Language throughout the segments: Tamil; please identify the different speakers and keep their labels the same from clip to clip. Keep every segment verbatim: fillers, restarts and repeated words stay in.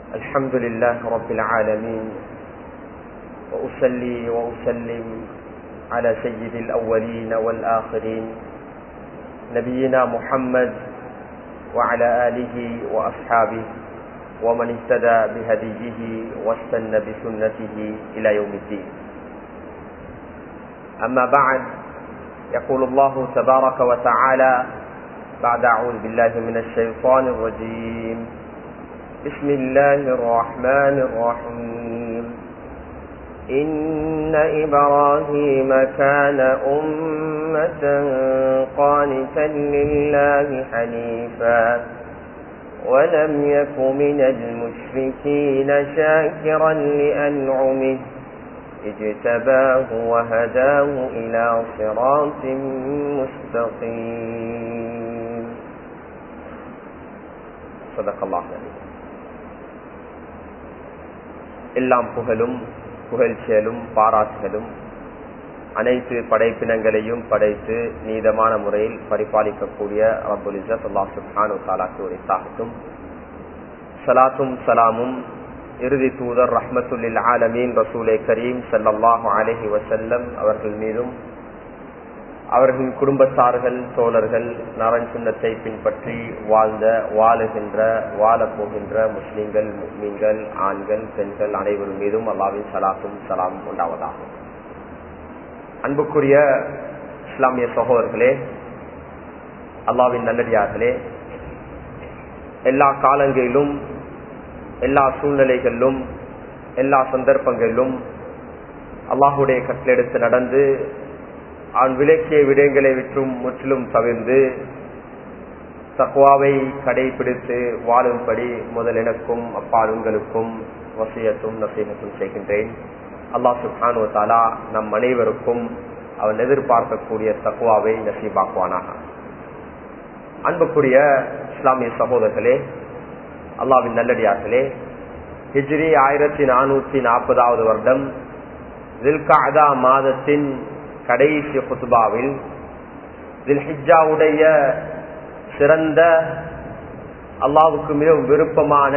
Speaker 1: الحمد لله رب العالمين، وأصلي وأسلم على سيد الأولين والآخرين نبينا محمد وعلى آله وأصحابه ومن اهتدى بهديه واستنى بسنته إلى يوم الدين. أما بعد، يقول الله تبارك وتعالى بعد أعوذ بالله من الشيطان الرجيم: بسم الله الرحمن الرحيم. إن إبراهيم كان أمة قانتا لله حنيفا ولم يك من المشركين شاكرا لأنعمه اجتباه وهداه إلى صراط مستقيم. صدق الله العظيم. எல்லாம் புகழும் புகழ்ச்சியலும் பாராட்டுகளும் அனைத்து படைப்பினங்களையும் படைத்து நீதமான முறையில் பரிபாலிக்கக்கூடிய ரப்புல் இஸ்ஸத் அல்லாஹ் சுப்ஹானஹு வ தஆலாக்கு உரித்தாகட்டும். ஸலாத்தும் ஸலாமும் இறுதி தூதர் ரஹ்மத்துல் லில் ஆலமீன் ரசூலே கரீம் ஸல்லல்லாஹு அலைஹி வஸல்லம் அவர்கள் மீதும் அவர்களின் குடும்பத்தார்கள் தோழர்கள் நரன் சுன்னத்தை பின்பற்றி வாழ்ந்த வாழுகின்ற வாழப்போகின்ற முஸ்லிம்கள் முஃமின்கள் ஆண்கள் பெண்கள் அனைவரும் மீதும் அல்லாஹ்வின் ஸலாத்தும் ஸலாமும் உண்டாவதாகும். அன்புக்குரிய இஸ்லாமிய சகோதரர்களே, அல்லாஹ்வின் நல்லடியார்களே, எல்லா காலங்களிலும் எல்லா சூழ்நிலைகளிலும் எல்லா சந்தர்ப்பங்களிலும் அல்லாஹ்வுடைய கட்டளையெடுத்து நடந்து அவன் விலக்கிய விடயங்களை விற்றும் முற்றிலும் தவிர்ந்து தக்வாவை கடைபிடித்து வாழும்படி முதல் எனக்கும் அப்பால் உங்களுக்கும் வசியத்தும் நசீகத்தும் செய்கின்றேன். அல்லாஹ் சுப்ஹானஹு வ தஆலா நம் அனைவருக்கும் அவன் எதிர்பார்க்கக்கூடிய தக்வாவை நசீபாக்குவானாக. அன்புக்குரிய இஸ்லாமிய சகோதரர்களே, அல்லாஹ்வின் நல்லடியார்களே, ஹிஜ்ரி ஆயிரத்தி நானூத்தி நாற்பதாவது வருடம் தில்காதா மாதத்தின் கடைசி குத்பாவில் தில்ஹிஜ்ஜாவுடைய சிறந்த அல்லாஹ்வுக்கு மிகவும் விருப்பமான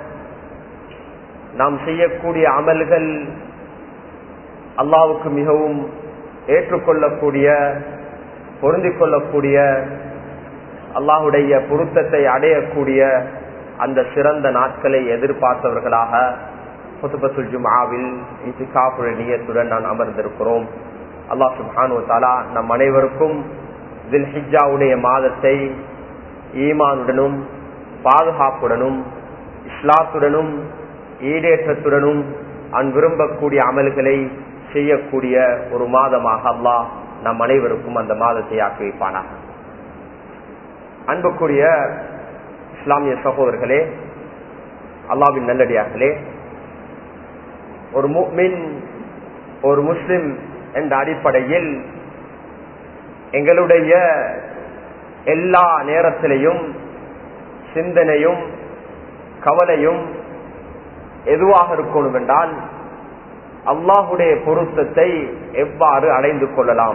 Speaker 1: நாம் செய்யக்கூடிய அமல்கள் அல்லாஹ்வுக்கு மிகவும் ஏற்றுக்கொள்ளக்கூடிய பொருந்திக் கொள்ளக்கூடிய அல்லாஹ்வுடைய பொருத்தத்தை அடையக்கூடிய அந்த சிறந்த நாட்களை எதிர்பார்த்தவர்களாக குத்பத்துல் ஜும்ஆவில் இத்திகாஃபுடைய நியத்துடன் நான் அமர்ந்திருக்கிறோம். அல்லாஹ் சுப்ஹானஹு வ தஆலா நம் அனைவருக்கும் தில்ஹிஜ்ஜாவுடைய மாதத்தை ஈமானுடனும் பாதுகாப்புடனும் இஸ்லாத்துடனும் ஈடேற்றத்துடனும் அவன் விரும்பக்கூடிய அமல்களை செய்யக்கூடிய ஒரு மாதமாக அல்லாஹ் நம் அனைவருக்கும் அந்த மாதத்தை ஆக்கி வைப்பானாக. அன்புக்குரிய இஸ்லாமிய சகோதரர்களே, அல்லாஹ்வின் நல்லடியார்களே, ஒரு முஃமின் ஒரு முஸ்லிம் என்ற அடிப்படையில் எங்களுடைய எல்லா நேரத்திலையும் சிந்தனையும் கவலையும் எதுவாக இருக்கணும் என்றால் அல்லாஹுடைய பொருத்தத்தை எவ்வாறு அடைந்து கொள்ளலாம்,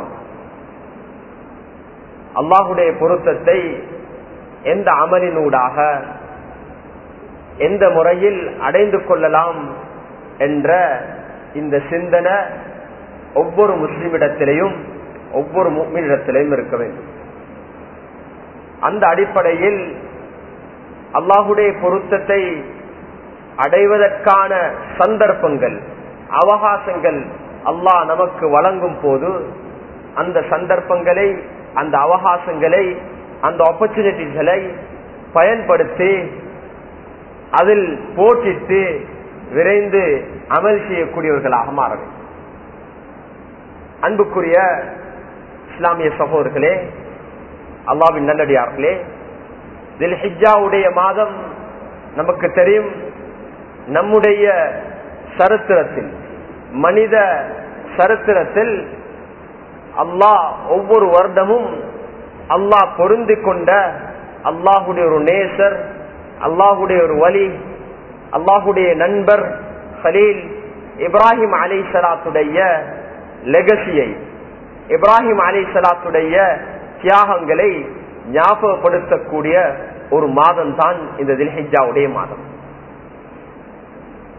Speaker 1: அல்லாஹுடைய பொருத்தத்தை எந்த அமலினூடாக எந்த முறையில் அடைந்து கொள்ளலாம் என்ற இந்த சிந்தனை ஒவ்வொரு முஸ்லிமிடத்திலையும் ஒவ்வொரு முஃமினிடத்திலையும் இருக்க வேண்டும். அந்த அடிப்படையில் அல்லாஹுடைய பொருத்தத்தை அடைவதற்கான சந்தர்ப்பங்கள் அவகாசங்கள் அல்லாஹ் நமக்கு வழங்கும் போது அந்த சந்தர்ப்பங்களை அந்த அவகாசங்களை அந்த ஆப்பர்ச்சுனிட்டிகளை பயன்படுத்தி அதில் போட்டிட்டு விரைந்து அமல் செய்யக்கூடியவர்களாக மாற வேண்டும். அன்புக்குரிய இஸ்லாமிய சகோதரர்களே, அல்லாஹ்வின் நல்லடியார்களே, தில்ஹிஜ்ஜாவுடைய மாதம் நமக்கு தெரியும். நம்முடைய சரித்திரத்தில் மனித சரித்திரத்தில் அல்லாஹ் ஒவ்வொரு வருடமும் அல்லாஹ் பொருந்தி கொண்ட அல்லாஹுடைய ஒரு நேசர், அல்லாஹுடைய ஒரு வலி, அல்லாஹுடைய நண்பர் கலீல் இப்ராஹிம் அலைஹிஸ்ஸலாத்துடைய லெகசியை, இப்ராஹிம் அலைஹிஸ்ஸலாத்துடைய தியாகங்களை ஞாபகப்படுத்தக்கூடிய ஒரு மாதம் தான் இந்த தில்ஹிஜ்ஜாவுடைய மாதம்.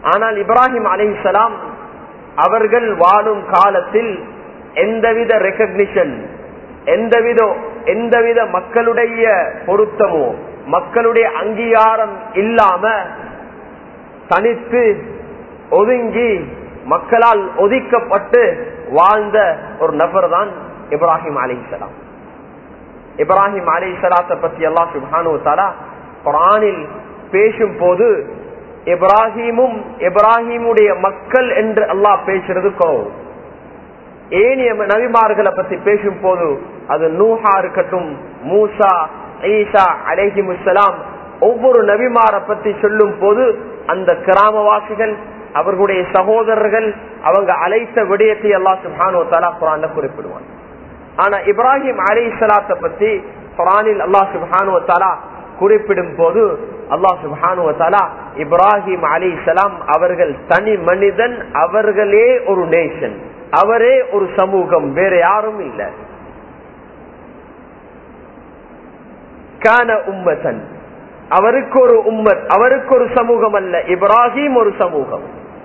Speaker 1: ஆனால் இப்ராஹிம் அலைஹிஸ்ஸலாம் அவர்கள் வாழும் காலத்தில் எந்தவித ரெகக்னிஷன், எந்தவித எந்தவித மக்களுடைய பொருத்தமோ மக்களுடைய அங்கீகாரம் இல்லாம தனித்து ஒதுங்கி மக்களால் ஒதுக்கப்பட்டு வாழ்ந்த ஒரு நபர் தான் இப்ராஹிம் அலைஹிஸ்ஸலாம். இப்ராஹிம் அலைஹிஸ்ஸலாத்தை பத்தி அல்லாஹ் சுப்ஹானஹு வ தஆலா குர்ஆனில் பேசும் போது இப்ராஹிமும் இப்ராஹிமுடைய மக்கள் என்று அல்லாஹ் பேசுறது கோவம். ஏனைய நபிமார்களை பத்தி பேசும் போது அது நூஹா இருக்கட்டும், மூசா, ஈசா அலைஹிமுஸ்ஸலாம், ஒவ்வொரு நபிமாரை பத்தி சொல்லும் போது அந்த கிராமவாசிகள் அவர்களுடைய சகோதரர்கள் அவங்க அழைத்த விடயத்தை அல்லாஹ் சுப்ஹானஹு வ தஆலா குர்ஆன்ல குறிப்பிடுவான். ஆனா இப்ராஹிம் அலைஹிஸ்ஸலாத்தை பத்தி குர்ஆனில் அல்லாஹ் சுப்ஹானஹு வ தஆலா குறிப்பிடும் போது அல்லாஹ் சுப்ஹானஹு வ தஆலா இப்ராஹிம் அலைஹிஸ்ஸலாம் அவர்கள் தனி மனிதன், அவர்களே ஒரு நேஷன், அவரே ஒரு சமூகம், வேற யாரும் இல்ல. கான உம்மத்தன், அவருக்கு ஒரு உம்மத், அவருக்கு ஒரு சமூகம் அல்ல, இப்ராஹிம் ஒரு சமூகம்.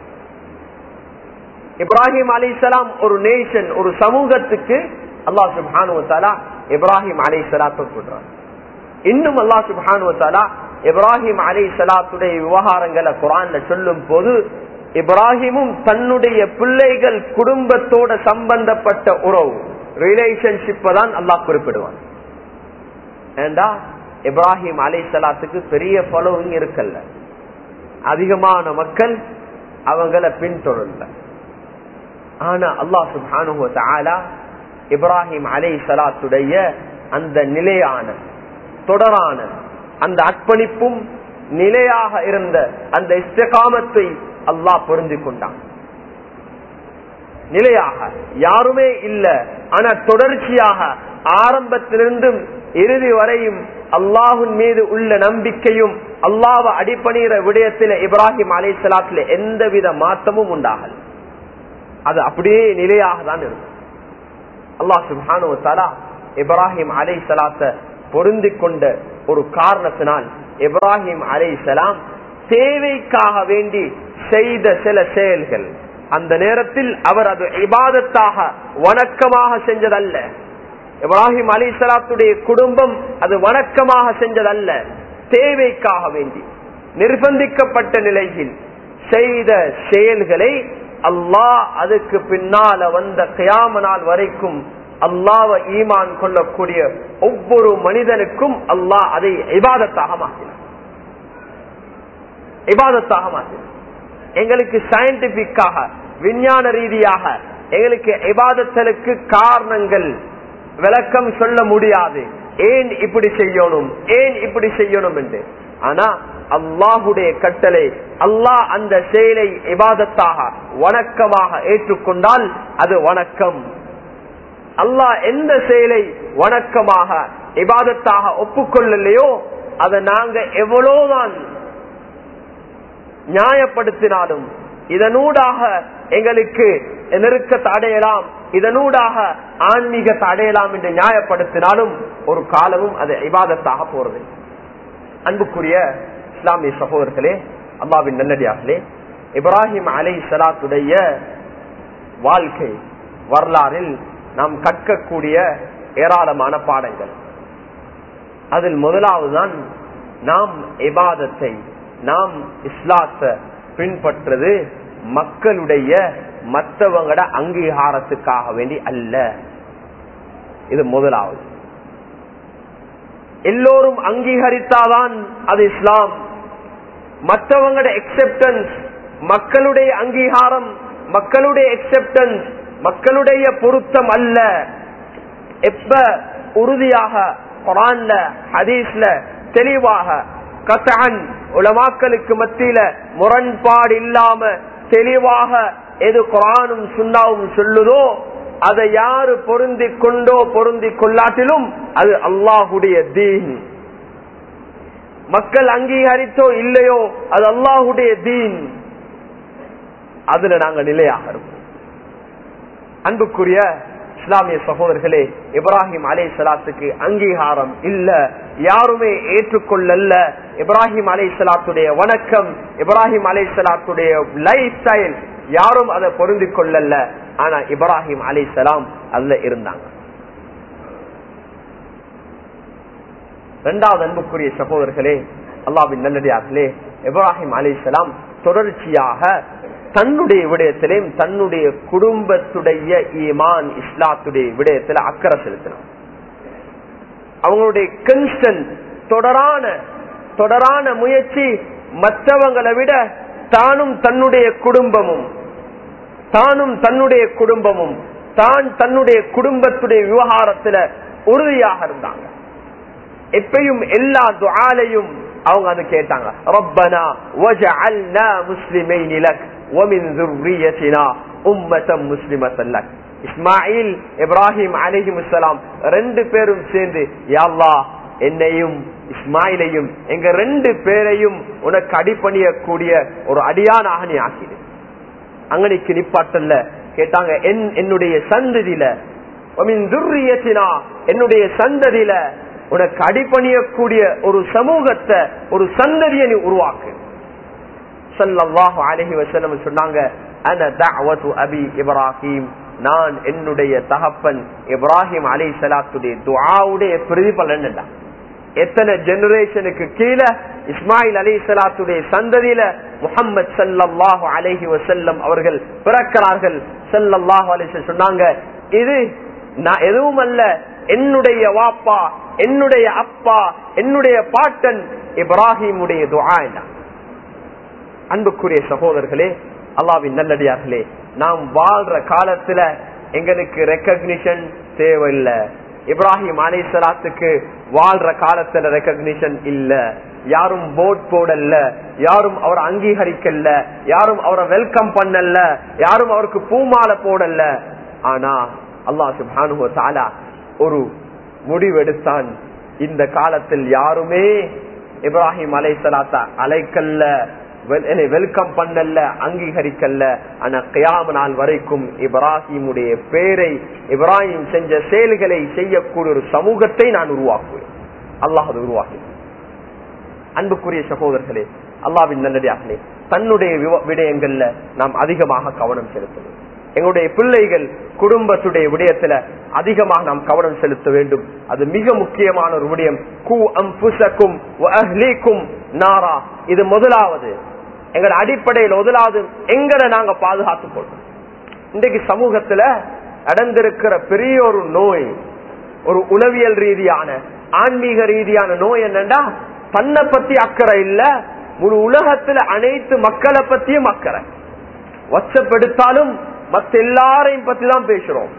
Speaker 1: இப்ராஹிம் அலைஹிஸ்ஸலாம் ஒரு நேஷன், ஒரு சமூகத்துக்கு அல்லாஹ் சுப்ஹானஹு வ தஆலா இப்ராஹிம் அலைஹிஸ்ஸலாத்தை சொல்றான். இன்னும் அல்லாஹ் சுப்ஹானஹு வ தஆலா இப்ராஹிம் அலைஹிஸ்ஸலாத்துடைய விவகாரங்களை குர்ஆன்ல சொல்லும் போது இப்ராஹிமும் தன்னுடைய பிள்ளைகள் குடும்பத்தோட சம்பந்தப்பட்ட உறவு, ரிலேஷன்ஷிப் தான் அல்லாஹ் குறிப்பிடுவான். ஏண்டா இப்ராஹிம் அலைஹிஸ்ஸலாத்துக்கு பெரிய ஃபாலோவிங் இருக்கல்ல, அதிகமான மக்கள் அவங்கள பின்தொடரல. ஆனா அல்லாஹ் சுப்ஹானஹு வ தஆலா இப்ராஹிம் அலைஹிஸ்ஸலாத்துடைய அந்த நிலையான தொடரான அந்த அர்ப்பணிப்பும் நிலையாக இருந்த அந்த இஸ்திகாமத்தை அல்லாஹ் புரிந்து கொண்டான். நிலையாக யாருமே இல்ல, ஆனா தொடர்ச்சியாக ஆரம்பத்திலிருந்தும் இறுதி வரையும் அல்லாஹ்வின் மீது உள்ள நம்பிக்கையும் அல்லாஹ்வை அடிபணிகிற விடயத்தில் இப்ராஹிம் அலைஹிஸ்ஸலாத்துல எந்தவித மாற்றமும் உண்டாகல. அது அப்படியே நிலையாக தான் இருக்கும். அல்லாஹ் சுப்ஹானஹு வ தஆலா இப்ராஹிம் அலைஹிஸ்ஸலாத்தை பொருந்தி கொண்ட ஒரு காரணத்தினால் இப்ராஹிம் அலைஹிஸ்ஸலாம் சேவைக்காக வேண்டி செய்த சில செயல்கள், அந்த நேரத்தில் அவர் அது இபாதத்தாக வணக்கமாக செஞ்சதல்ல. இப்ராஹிம் அலைஹிஸ்ஸலாத்துடைய குடும்பம் அது வணக்கமாக செஞ்சதல்ல, தேவைக்காக வேண்டி நிர்பந்திக்கப்பட்ட நிலையில் செய்த செயல்களை அல்லாஹ் அதுக்கு பின்னால வந்த கியாம நாள் வரைக்கும் அல்லாஹ்வை ஈமான் கொள்ளக்கூடிய ஒவ்வொரு மனிதனுக்கும் அல்லாஹ் அதை இபாதத்தாக மாற்றினார். இபாதத்தாக மாற்றினார். எங்களுக்கு சயின்டிபிக்காக விஞ்ஞான ரீதியாக எங்களுக்கு இபாதத்துக்கு காரணங்கள் விளக்கம் சொல்ல முடியாது, ஏன் இப்படி செய்யணும் ஏன் இப்படி செய்யணும் என்று. ஆனா அல்லாஹுடைய கட்டளை, அல்லாஹ் அந்த செயலை இபாதத்தாக வணக்கமாக ஏற்றுக்கொண்டால் அது வணக்கம். அல்லாஹ் எந்த செயலை வணக்கமாக இபாதத்தாக ஒப்புக்கொள்ளலையோ அதை நாங்க எவ்வளவுதான் நியாயப்படுத்தினாலும், இதனூடாக எங்களுக்கு நெருக்கத்தை அடையலாம், இதனூடாக ஆன்மீகத்தை அடையலாம் என்று நியாயப்படுத்தினாலும் ஒரு காலமும் அது இபாதத்தாக போறது. அன்புக்குரிய இஸ்லாமிய சகோதரர்களே, அல்லாஹ்வின் நல்லடியார்களே, இப்ராஹிம் அலைஹிஸ்ஸலாத்துடைய வாழ்க்கை வரலாறில் நாம் கற்கக்கூடிய ஏராளமான பாடங்கள். அதில் முதலாவதுதான் நாம் இபாதத்தை, நாம் இஸ்லாத்தை பின்பற்றது மக்களுடைய மற்றவங்களோட அங்கீகாரத்துக்காக வேண்டி அல்ல. இது முதலாவது. எல்லோரும் அங்கீகரித்தாதான் அது இஸ்லாம். மற்றவங்களோட எக்ஸெப்டன்ஸ், மக்களுடைய அங்கீகாரம், மக்களுடைய எக்ஸெப்டன்ஸ், மக்களுடைய பொருத்தம் அல்ல. எப்ப உறுதியாக குர்ஆன்ல ஹதீஸ்ல தெளிவாக கத்அன் உலமாக்களுக்கு மத்தியில முரண்பாடு இல்லாம தெளிவாக எது குர்ஆனும் சுன்னாவும் சொல்லுதோ அதை யாரு பொருந்தி கொண்டோ பொருந்தி கொள்ளாட்டிலும் அது அல்லாஹுடைய தீன். மக்கள் அங்கீகரித்தோ இல்லையோ அது அல்லாஹுடைய தீன். அதுல நாங்க நிலையாக இருப்போம். அன்புக்குரிய இஸ்லாமிய சகோதரர்களே, இப்ராஹிம் அலைஹிஸ்ஸலாத்துக்கு அங்கீகாரம் இல்ல, யாருமே ஏற்றுக்கொள்ளல. இப்ராஹிம் அலைஹிஸ்ஸலாத்துடைய வணக்கம், இப்ராஹிம் அலைஹிஸ்ஸலாத்துடைய லைஃப் ஸ்டைல் யாரும் அதை பொருந்தி கொள்ளல. ஆனா இப்ராஹிம் அலைஹிஸ்ஸலாம் அதுல இருந்தாங்க. இரண்டாவது அன்புக்குரிய சகோதரர்களே, அல்லாஹ்வின் நல்லடியார்களே, இப்ராஹிம் அலைஹிஸ்ஸலாம் தொடர்ச்சியாக தன்னுடைய விடயத்திலும் தன்னுடைய குடும்பத்துடைய ஈமான் இஸ்லாத்துடைய விடயத்தில் அக்கறை செலுத்தினார். அவங்களுடைய கன்ஸ்டன்ட் தொடரான தொடரான முயற்சி மற்றவங்களை விட தானும் தன்னுடைய குடும்பமும் தானும் தன்னுடைய குடும்பமும் தான் தன்னுடைய குடும்பத்துடைய விவகாரத்துல உறுதியாக இருந்தாங்க. எப்பயும் எல்லா துஆலையும் அவங்க அது கேட்டாங்க, ரப்பனா வஜஅல்னா முஸ்லிமைன் லக் வமின் ذُرِّيَّتِنَا உம்மத முஸ்லிமத்தன் லக். இஸ்மாயில் இப்ராஹிம் அலைஹிஸ்ஸலாம் ரெண்டு பேரும் சேர்ந்து, யா அல்லாஹ் என்னையும் இஸ்மாயிலையும் எங்க ரெண்டு பேரையும் உனக்கு அடிபணியக்கூடிய ஒரு அடியானாக நீ ஆக்கிடு. அங்கனிக்கு நிப்பாட்டல்ல, கேட்டாங்க என்னுடைய சந்ததியில வமின் ذُرِّيَّتِنَا என்னுடைய சந்ததியில உனக்கு அடிபணியக்கூடிய ஒரு சமூகத்தை ஒரு சந்ததியை நீ உருவாக்கு. ஸல்லல்லாஹு அலைஹி வஸல்லம் சொன்னாங்க, அன தஅவத்து அபி இப்ராஹிம், நான் என்னுடைய தகப்பன் இப்ராஹிம் அலைஹிஸ்ஸலாத்துடைய துஆவுடைய பிரதிபலன். எத்தனை ஜெனரேஷனுக்கு கீழே இஸ்மாயில் அலைஹிஸ்ஸலாத்துடைய சந்ததியில முஹம்மது ஸல்லல்லாஹு அலைஹி வஸல்லம் அவர்கள் பிறக்கிறார்கள். ஸல்லல்லாஹு அலைஹி வஸல்லம் சொன்னாங்க, இது நான் எதுவும் அல்ல, என்னுடைய வாப்பா, என்னுடைய அப்பா, என்னுடைய பாட்டன் இப்ராஹிமுடைய துஆ. அன்புக்குரிய சகோதரர்களே, அல்லாஹ்வின் நல்லடியார்களே, நாம் வாழ்ற காலத்துல எங்களுக்கு ரெக்கக்னிஷன் தேவையில்லை. இப்ராஹிம் அலைஹிஸ்ஸலாத்துக்கு வாழ்ற காலத்துல ரெக்கக்னிஷன் இல்ல. யாரும் போட் போடல, யாரும் அவரை அங்கீகரிக்கல, யாரும் அவரை வெல்கம் பண்ணல, யாரும் அவருக்கு பூமாலை போடல. ஆனா அல்லாஹ் சுப்ஹானஹு வ தஆலா ஒரு முடிவெடுத்தான். இந்த காலத்தில் யாருமே இப்ராஹிம் அலைஹிஸ்ஸலாத்தை அழைக்கல்ல, வெல்கம் பண்ணல, அங்கீகரிக்கல்ல. ஆனா கியாமத் நாள் வரைக்கும் இப்ராஹிமுடைய பேரை, இப்ராஹிம் செஞ்ச செயல்களை செய்யக்கூடிய ஒரு சமூகத்தை நான் உருவாக்குவேன். அல்லாஹ் அதை உருவாக்கி. அன்புக்குரிய சகோதரர்களே, அல்லாஹ்வின் நல்லடியார்களே, தன்னுடைய விடயங்கள்ல நாம் அதிகமாக கவனம் செலுத்தணும். எங்களுடைய பிள்ளைகள் குடும்பத்துடைய விடயத்துல அதிகமாக நாம் கவனம் செலுத்த வேண்டும். அது மிக முக்கியமான ஒரு விடயம். கூ அன்ஃபுஸக்கும் வ அஹ்லீக்கும் நாரா. இது முதலாவது, எங்கள் அடிப்படையில் முதலாவது எங்களை நாங்க பாதுகாத்துக் கொள்றோம். இன்றைக்கு சமூகத்துல நடந்திருக்கிற பெரிய ஒரு நோய், ஒரு உளவியல் ரீதியான ஆன்மீக ரீதியான நோய் என்னன்னா, தன்னை பத்தி அக்கறை இல்ல, முழு உலகத்துல அனைத்து மக்களை பத்தியும் அக்கறை. வாட்ஸ்அப் எடுத்தாலும் மற்ற எல்லாரையும் பத்தி தான் பேசுறோம்.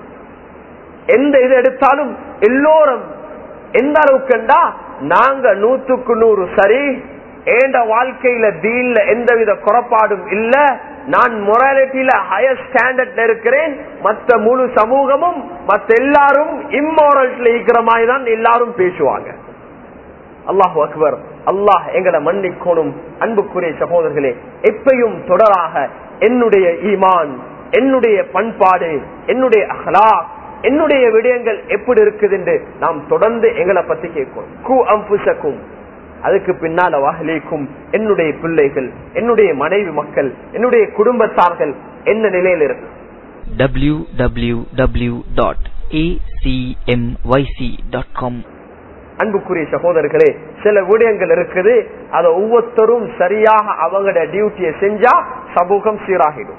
Speaker 1: எந்த இது எடுத்தாலும் எல்லோரும் எந்த அளவுக்குண்டா, நாங்க நூத்துக்கு நூறு சரி, ஏண்ட வாழ்க்கையில தீன்ல எந்தவித குறைபாடும் இல்ல, நான் மொராலிட்டியில ஹையர் ஸ்டாண்டர்ட்ல இருக்கிறேன், மற்ற முழு சமூகமும் மற்ற எல்லாரும் இம்மோரல்ல இருக்கிற மாதிரி தான் எல்லாரும் பேசுவாங்க. அல்லாஹு அக்பர். அல்லாஹ் எங்களை மன்னிக்கணும். அன்புக்குரிய சகோதரர்களே, எப்பயும் தொடராக என்னுடைய ஈமான், என்னுடைய பண்பாடு, என்னுடைய அஹ்லாக், என்னுடைய விடயங்கள் எப்படி இருக்குது என்று நாம் தொடர்ந்து எங்களை பத்தி கேட்கணும். கூ அன்ஃபுஸக்கும், அதுக்கு பின்னால வஹ்லீக்கும், என்னுடைய பிள்ளைகள், என்னுடைய மனைவி மக்கள், என்னுடைய குடும்பத்தார்கள் என்ன நிலையில் இருக்கு.
Speaker 2: W W W dot A C M Y C dot com.
Speaker 1: அன்புக்குரிய சகோதரர்களே, சில விடயங்கள் இருக்குது, அதை ஒவ்வொருத்தரும் சரியாக அவங்களோட டியூட்டியை செஞ்சா சமூகம் சீராகிடும்.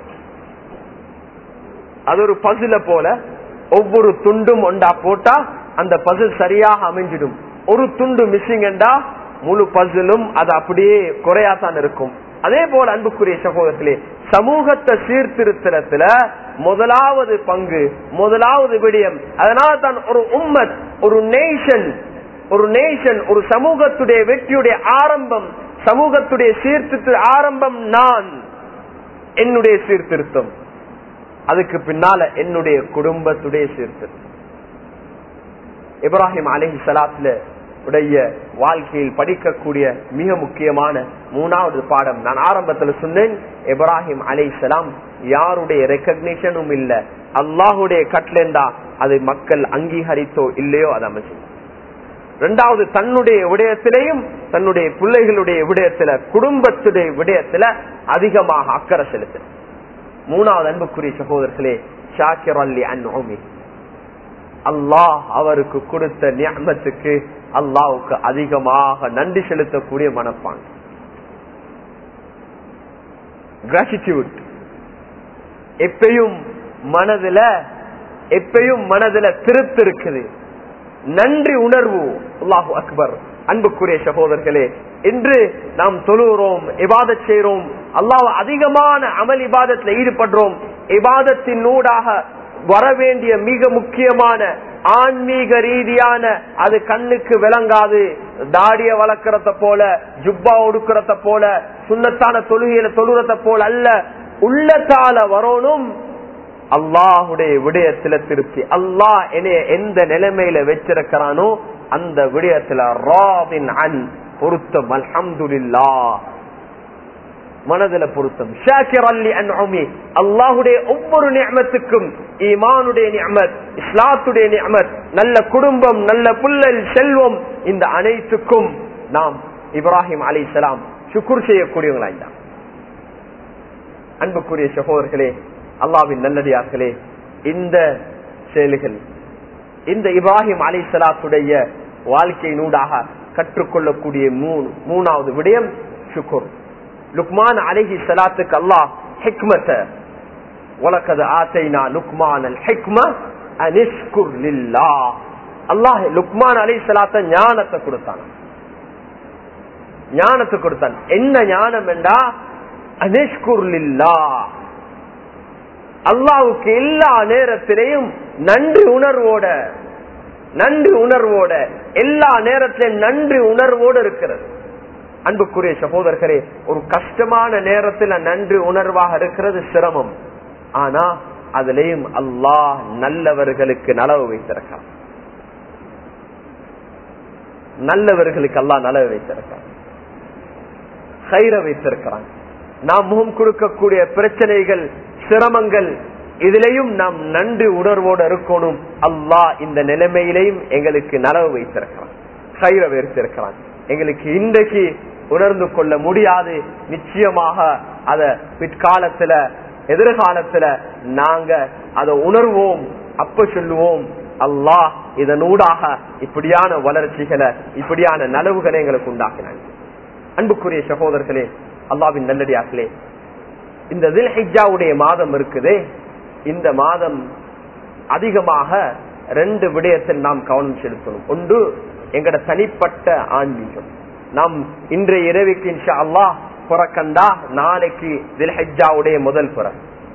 Speaker 1: அது ஒரு பசில போல, ஒவ்வொரு துண்டும் ஒண்டா போட்டா அந்த பசில் சரியாக அமைஞ்சிடும். ஒரு துண்டு மிஸ்ஸிங் என்றா முழு பசிலும் அது அப்படியே குறையாத்தான் இருக்கும். அதே போல அன்புக்குரிய சகோதரர்களே, சமூகத்தை சீர்திருத்தத்துல முதலாவது பங்கு, முதலாவது விடயம். அதனால தான் ஒரு உம்மத், ஒரு நேஷன், ஒரு நேஷன், ஒரு சமூகத்துடைய வெற்றியுடைய ஆரம்பம், சமூகத்துடைய சீர்திருத்த ஆரம்பம் நான், என்னுடைய சீர்திருத்தம். அதுக்கு பின்னால என்னுடைய குடும்பத்துடைய சீர்திருத்தம். இப்ராஹிம் அலைஹிஸ்ஸலாத்துல உடைய வாழ்க்கையில் படிக்கக்கூடிய மிக முக்கியமான மூணாவது பாடம் நான் ஆரம்பத்தில் சொன்னேன். இப்ராஹிம் அலைஹிஸ்ஸலாம் யாருடைய ரெகக்னிஷனும் இல்ல, அல்லாஹுடைய கட்டளை அது மக்கள் அங்கீகரித்தோ இல்லையோ அது அமைச்சு. இரண்டாவது, தன்னுடைய விடயத்திலையும் தன்னுடைய பிள்ளைகளுடைய விடயத்தில குடும்பத்துடைய விடயத்தில அதிகமாக அக்கறை செலுத்த. மூணாவது, அன்புக்குரிய சகோதரர்களே, ஷாக்கிரல்லி அன்உமி, அல்லாஹ் அவருக்கு கொடுத்த நிஅமத்துக்கு அல்லாஹ்வுக்கு அதிகமாக நன்றி செலுத்தக்கூடிய மனப்பான், கிராட்டிடியூட். எப்பயும் மனதுல எப்பயும் மனதுல திருப்தி இருக்குது, நன்றி உணர்வு. அல்லாஹு அக்பர். அன்புக்குரிய சகோதரர்களே, இன்று நாம் தொழுகிறோம், இபாதத் செய்கிறோம், அல்லாஹ் அதிகமான அமல் இபாதத்தில் ஈடுபடுறோம். இபாதத்தின் ஊடாக வர வேண்டிய மிக முக்கியமான ஆன்மீக ரீதியான, அது கண்ணுக்கு விளங்காது, தாடிய வளர்க்கறத போல, ஜுப்பா ஒடுக்கிறத போல, சுன்னத்தான தொழுகையில தொழுகிறத போல அல்ல, உள்ளத்தால வரணும் அல்லாஹுடைய விடயத்துல திருப்தி. அல்லாஹ் என்னைய எந்த நிலைமையில வச்சிருக்கிறானோ அந்த விடயத்துல ராபின் அன் பொருத்தம், அல்ஹம்துலில்லாஹ் மனதில பொருத்தம். ஷாக்கிரல்லி அன்உமி, அல்லாஹ்வுடைய ஒவ்வொரு நிஅமத்துக்கும், ஈமானுடைய நிஅமத், இஸ்லாத்துடைய நிஅமத், நல்ல குடும்பம், நல்ல புல்லல், செல்வம், இந்த அனைத்துக்கும் நாம் இப்ராஹிம் அலைஹிஸ்ஸலாம் ஷுக்ர் செய்யக்கூடியவங்களா இருந்தார். அன்புக்குரிய சகோதரர்களே, அல்லாஹ்வின் நல்லடியார்களே, இந்த செயல்கள், இந்த இப்ராஹிம் அலைஹிஸ்ஸலாத்துடைய வாழ்க்கையினூடாக கற்றுக்கொள்ளக்கூடிய மூணாவது விடயம் ஷுக்ர். லுக்மான் அலைஹிஸ்ஸலாத்துக்கு அல்லாஹ் ஹிக்மத, வலகத் ஆதைனா லுக்மானல் ஹிக்ம அனிஷ்குர் லில்லாஹ், அல்லாஹ் லுக்மான் அலைஹிஸ்ஸலாத்த ஞானத்தை கொடுத்தான். ஞானத்தை கொடுத்தான். என்ன ஞானம் என்றா அனிஷ்குர் லில்லாஹ், அல்லாஹ்வுக்கு எல்லா நேரத்திலையும் நன்றி உணர்வோட நன்றி உணர்வோட எல்லா நேரத்திலும் நன்றி உணர்வோடு இருக்கிறது. அன்புக்குரிய சகோதரர்களே, ஒரு கஷ்டமான நேரத்தில் நன்றி உணர்வாக இருக்கிறது சிரமம். ஆனா அதுலயும் அல்லாஹ் நல்லவர்களுக்கு நலவு வைத்திருக்கான். நல்லவர்களுக்கு அல்லாஹ் நலவு வைத்திருக்கான், கைர வைத்திருக்கிறான். நாம் முகம் கொடுக்கக்கூடிய பிரச்சனைகள், சிரமங்கள், இதிலையும் நாம் நன்றி உணர்வோடு இருக்கணும். அல்லாஹ் இந்த நிலைமையிலையும் எங்களுக்கு நலவு வைத்திருக்கிறான், கைர வைத்திருக்கிறான். எங்களுக்கு இன்றைக்கு உணர்ந்து கொள்ள முடியாது, நிச்சயமாக அத பிற்காலத்துல எதிர்காலத்துல நாங்க அதை உணர்வோம். அப்ப சொல்லுவோம், அல்லாஹ் இதனூடாக இப்படியான வளர்ச்சிகளை, இப்படியான நலவுகளை எங்களுக்கு உண்டாக்கினாங்க. அன்புக்குரிய சகோதரர்களே, அல்லாஹ்வின் நல்லடியார்களே, இந்த தில்ஹிஜ்ஜாவுடைய மாதம் இருக்குதே, இந்த மாதம் அதிகமாக ரெண்டு விடயத்தில் நாம் கவனம் செலுத்தணும். ஒன்று, எங்கட தனிப்பட்ட ஆன்மீகம். நாம் இன்றைய இரவுக்கு இன்ஷா அல்லாஹ் புறக்கண்டா நாளைக்கு தில்ஹிஜ்ஜாவுடைய முதல் புற.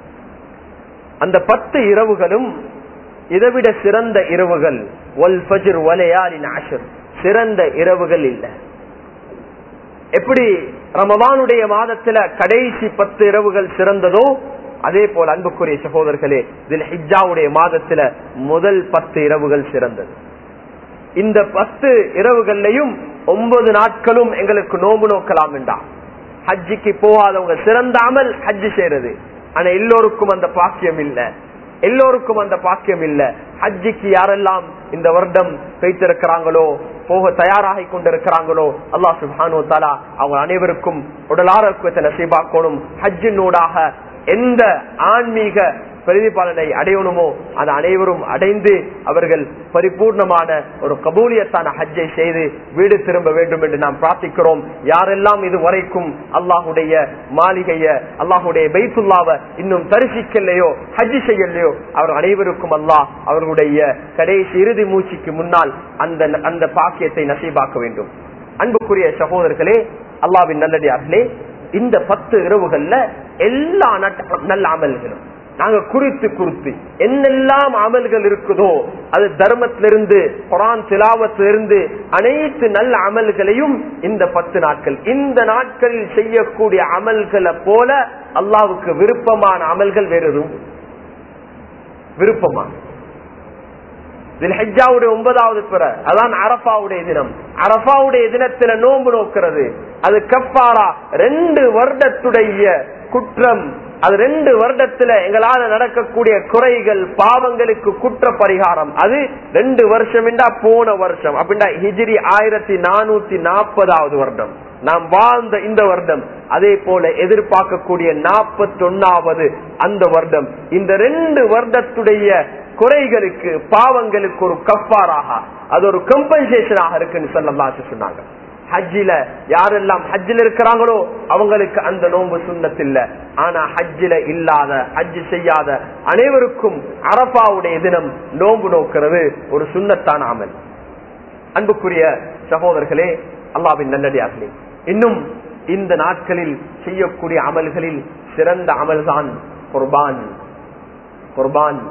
Speaker 1: அந்த பத்து இரவுகளும் இதைவிட சிறந்த இரவுகள், வல் ஃபஜ்ர் வலயாலின் அஷ்ர், சிறந்த இரவுகள் இல்லை. எப்படி ரமலானுடைய மாதத்துல கடைசி பத்து இரவுகள் சிறந்ததோ, அதே போல அன்புக்குரிய சகோதரர்களே, தில்ஹிஜ்ஜாவுடைய மாதத்துல முதல் பத்து இரவுகள் சிறந்தது. இந்த பத்து இரவுகள்லையும் ஒன்பது நாட்களும் எங்களுக்கு நோம்பு நோக்கலாம் என்றான். ஹஜ்ஜிக்கு போகாதவங்க சிறந்த அமல் ஹஜ்ஜி செய்யறது. ஆனா எல்லோருக்கும் அந்த பாக்கியம் இல்ல, எல்லோருக்கும் அந்த பாக்கியம் இல்ல. ஹஜ்ஜிக்கு யாரெல்லாம் இந்த வருடம் வைத்திருக்கிறாங்களோ, போக தயாராகி கொண்டிருக்கிறாங்களோ, அல்லாஹ் சுப்ஹானஹு வ தஆலா அவங்க அனைவருக்கும் உடல் ஆரோக்கியத்தை நசீபாக்கணும். ஹஜ்ஜினூடாக எந்த ஆன்மீக பிரதிபலனை அடையணுமோ அது அனைவரும் அடைந்து அவர்கள் பரிபூர்ணமான ஒரு கபூலியத்தான ஹஜ்ஜை செய்து வீடு திரும்ப வேண்டும் என்று நாம் பிரார்த்திக்கிறோம். யாரெல்லாம் இது வரைக்கும் அல்லாஹுடைய மாளிகைய, அல்லாஹுடைய பைத்துல்லாவை இன்னும் தரிசிக்கலையோ, ஹஜ் செய்யலையோ, அவர் அனைவருக்கும் அல்லாஹ் அவர்களுடைய கடைசி இறுதி மூச்சுக்கு முன்னால் அந்த அந்த பாக்கியத்தை நசீபாக்க வேண்டும். அன்புக்குரிய சகோதரர்களே, அல்லாஹ்வின் நல்லடியார்களே, இந்த பத்து இரவுகள்ல எல்லா நல்ல அமல்களும் நாங்க குறித்து குறித்து என்னெல்லாம் அமல்கள் இருக்குதோ, அது தர்மத்திலிருந்து, குர்ஆன் திலாவத்திலிருந்து அனைத்து நல்ல அமல்களையும் இந்த பத்து நாட்கள், இந்த நாட்களில் செய்யக்கூடிய அமல்களை போல அல்லாஹ்வுக்கு விருப்பமான அமல்கள் வேறு எதுவும் விருப்பமான. தில்ஹிஜ்ஜாவுடைய ஒன்பதாவது பிற, அதான் அரஃபாவுடைய தினம். அரஃபாவுடைய தினத்துல நோன்பு நோக்கிறது, அது கஃபாரா. ரெண்டு வருடத்துடைய குற்றம், அது ரெண்டு வருடத்துல எங்களால நடக்கக்கூடிய குறைகள் பாவங்களுக்கு குற்ற பரிகாரம். அது ரெண்டு வருஷம் என்றா போன வருஷம் அப்படின்னா ஹிஜ்ரி ஆயிரத்தி நானூத்தி நாற்பதாவது வருடம் நாம் வாழ்ந்த இந்த வருடம், அதே போல எதிர்பார்க்கக்கூடிய நாற்பத்தி ஒன்னாவது அந்த வருடம், இந்த ரெண்டு வருடத்துடைய குறைகளுக்கு பாவங்களுக்கு ஒரு கஃபாராக, அது ஒரு கம்பன்சேஷனாக இருக்குன்னு ஸல்லல்லாஹு சொன்னாங்க. ஹஜ்ஜில யாரெல்லாம் ஹஜ்ஜில் இருக்கிறாங்களோ அவங்களுக்கு அந்த நோன்பு சுன்னத் இல்ல. ஆனா ஹஜ்ஜில இல்லாத ஹஜ் செய்யாத அனைவருக்கும் அரபாவுடைய தினம் நோன்பு நோக்கிறது ஒரு சுன்னத்தான அமல். அன்புக்குரிய சகோதரர்களே, அல்லாஹ்வின் நல்லடியார்களே, இன்னும் இந்த நாட்களில் செய்யக்கூடிய அமல்களில் சிறந்த அமல்தான் குர்பான். குர்பான்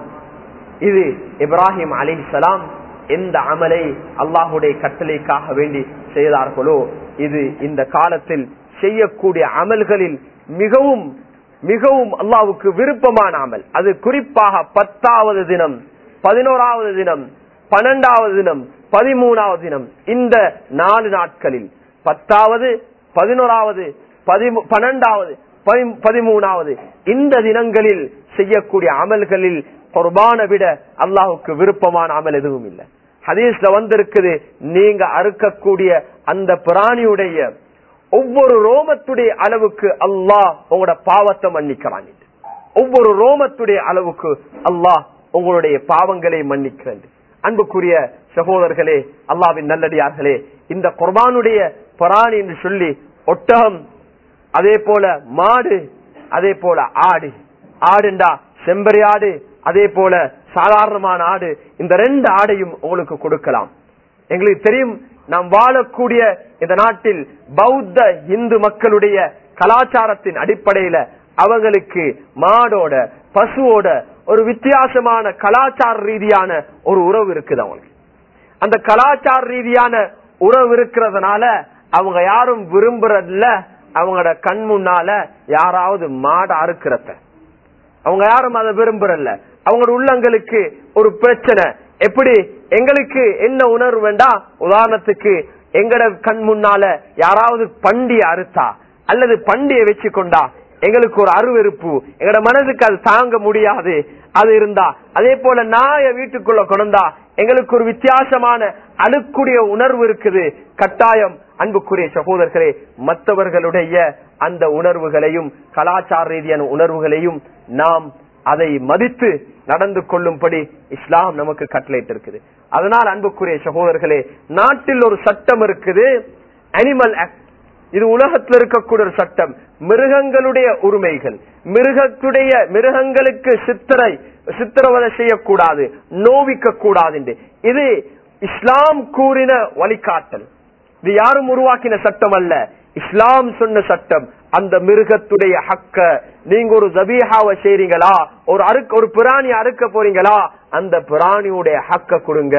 Speaker 1: இது இப்ராஹிம் அலைஹிஸ்ஸலாம் எந்த அமலை அல்லாஹுடைய கட்டளைக்காக வேண்டி செய்தார்களோ இது இந்த காலத்தில் செய்யக்கூடிய அமல்களில் மிகவும் மிகவும் அல்லாஹ்வுக்கு விருப்பமான அமல். அது குறிப்பாக பத்தாவது தினம், பதினோராவது தினம், பன்னெண்டாவது தினம், பதிமூணாவது தினம், இந்த நாலு நாட்களில் பத்தாவது, பதினோராவது, பன்னெண்டாவது, பதிமூணாவது இந்த தினங்களில் செய்யக்கூடிய அமல்களில் குர்பானை விட அல்லாஹுக்கு விருப்பமான அமல் எதுவும் இல்லை. ஹதீஸ்ல வந்திருக்குது, நீங்க அறுக்கக்கூடிய அந்த பிராணியுடைய ஒவ்வொரு ரோமத்துடைய அளவுக்கு அல்லாஹ் உங்களோட பாவத்தை மன்னிக்கிறான். ஒவ்வொரு ரோமத்துடைய அளவுக்கு அல்லாஹ் உங்களுடைய பாவங்களை மன்னிக்கிறது. அன்புக்குரிய சகோதரர்களே, அல்லாஹ்வின் நல்லடியார்களே, இந்த குர்பானுடைய பிராணி என்று சொல்லி ஒட்டகம், அதே போல மாடு, அதே போல ஆடு, ஆடுண்டா செம்பரி ஆடு, அதே போல சாதாரணமான ஆடு, இந்த ரெண்டு ஆடையும் உங்களுக்கு கொடுக்கலாம். எங்களுக்கு தெரியும், நாம் வாழக்கூடிய இந்த நாட்டில் பௌத்த இந்து மக்களுடைய கலாச்சாரத்தின் அடிப்படையில அவங்களுக்கு மாடோட பசுவோட ஒரு வித்தியாசமான கலாச்சார ரீதியான ஒரு உறவு இருக்குது. அவங்களுக்கு அந்த கலாச்சார ரீதியான உறவு இருக்கிறதுனால அவங்க யாரும் விரும்புறதில்ல அவங்களோட கண் முன்னால யாராவது மாட அறுக்கிறத, அவங்க யாரும் அதை விரும்புறல்ல. அவங்களோட உள்ளங்களுக்கு ஒரு பிரச்சனை. எப்படி எங்களுக்கு என்ன உணர்வு வேண்டா, உதாரணத்துக்கு எங்கட கண் முன்னால யாராவது பண்டிய அறுத்தா அல்லது பண்டிய வச்சு கொண்டா எங்களுக்கு ஒரு அருவெறுப்பு, எங்கட மனதுக்கு அது தாங்க முடியாது. அது இருந்தா அதே போல நாய வீட்டுக்குள்ள கொண்டா எங்களுக்கு ஒரு வித்தியாசமான அழுக்குடைய உணர்வு இருக்குது. கட்டாயம் அன்புக்குரிய சகோதரர்களே, மற்றவர்களுடைய அந்த உணர்வுகளையும் கலாச்சார ரீதியான உணர்வுகளையும் நாம் அதை மதித்து நடந்து கொள்ளும்படி இஸ்லாம் நமக்கு கட்டளையிட்டு இருக்குது. அதனால் அன்புக்குரிய சகோதரர்களே, நாட்டில் ஒரு சட்டம் இருக்குது, அனிமல் ஆக்ட். இது உலகத்தில் இருக்கக்கூடிய ஒரு சட்டம். மிருகங்களுடைய உரிமைகள், மிருகத்துடைய மிருகங்களுக்கு சித்திரை சித்திரவதை செய்யக்கூடாது, நோவிக்க கூடாது. இது இஸ்லாம் கூறின வழிகாட்டல். இது யாரும் உருவாக்கின சட்டம் அல்ல, இஸ்லாம் சொன்ன சட்டம். அந்த மிருகத்துடைய ஹக்க, நீங்க ஒரு ஜபீஹாவை செய்றீங்களா, ஒரு அறுக்க ஒரு பிராணி அறுக்க போறீங்களா, அந்த பிராணியுடைய ஹக்க கொடுங்க.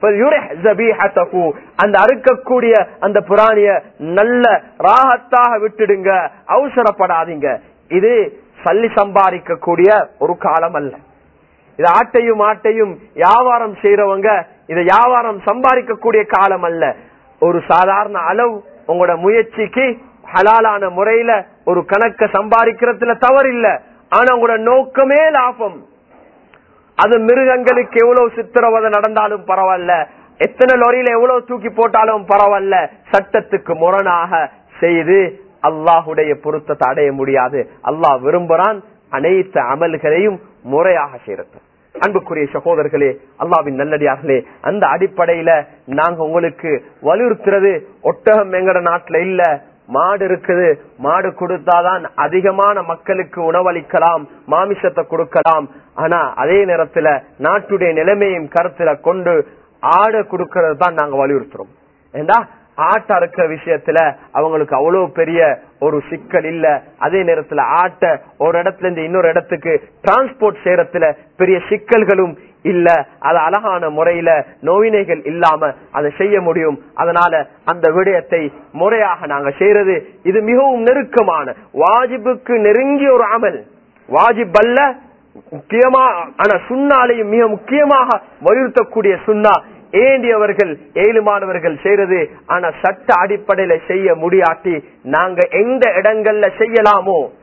Speaker 1: அந்த அறுக்கக்கூடிய அந்த பிராணிய நல்ல ராகத்தாக விட்டுடுங்க, அவசரப்படாதீங்க. இது சல்லி சம்பாதிக்க கூடிய ஒரு காலம் அல்ல. இது ஆட்டையும் ஆட்டையும் வியாபாரம் செய்யறவங்க இதை வியாபாரம் சம்பாதிக்கக்கூடிய காலம் அல்ல. ஒரு சாதாரண அளவு உங்களோட முயற்சிக்கு ஹலாலான முறையில ஒரு கணக்க சம்பாதிக்கிறதுல தவறில்ல. ஆனா உங்களோட நோக்கமே லாபம். அது மிருகங்களுக்கு எவ்வளவு சித்திரவதை நடந்தாலும் பரவாயில்ல, எத்தனை லொரியில எவ்வளவு தூக்கி போட்டாலும் பரவாயில்ல, சட்டத்துக்கு முரணாக செய்து அல்லாஹுடைய பொருத்தத்தை அடைய முடியாது. அல்லாஹ் விரும்புறான் அனைத்து அமல்களையும் முறையாக செய்யறது. அன்புக்குரிய சகோதரர்களே, அல்லாஹ்வின் நல்லடியார்களே, அந்த அடிப்படையில நாங்க உங்களுக்கு வலியுறுத்துறது, ஒட்டகம் எங்கட நாட்டுல இல்ல, மாடு இருக்குது. மாடு கொடுத்தாதான் அதிகமான மக்களுக்கு உணவளிக்கலாம், மாமிசத்தை கொடுக்கலாம். ஆனா அதே நேரத்துல நாட்டுடைய நிலைமையும் கருத்துல கொண்டு ஆடு கொடுக்கறது தான் நாங்க வலியுறுத்துறோம். ஏண்டா ஆட்டை அறுக்கிற விஷயத்துல அவங்களுக்கு அவ்வளவு பெரிய ஒரு சிக்கல் இல்ல. அதே நேரத்துல ஆட்டை ஒரு இடத்துல இருந்து இன்னொரு இடத்துக்கு டிரான்ஸ்போர்ட் செய்யறதுல பெரிய சிக்கல்களும் இல்ல. அது அழகான முறையில நோவினைகள் இல்லாம அதை செய்ய முடியும். அதனால அந்த விடயத்தை முறையாக நாங்க செய்யறது இது மிகவும் நெருக்கமான வாஜிபுக்கு நெருங்கிய ஒரு அமல். வாஜிப் அல்ல, முக்கியமா ஆனா சுன்னாலையும் மிக முக்கியமாக வலியுறுத்தக்கூடிய சுன்னா. ஏண்டியவர்கள் ஏழுமானவர்கள் செய்யறது, ஆனா சட்ட அடிப்படையில செய்ய முடியாட்டி நாங்க எந்த இடங்கள்ல செய்யலாமோ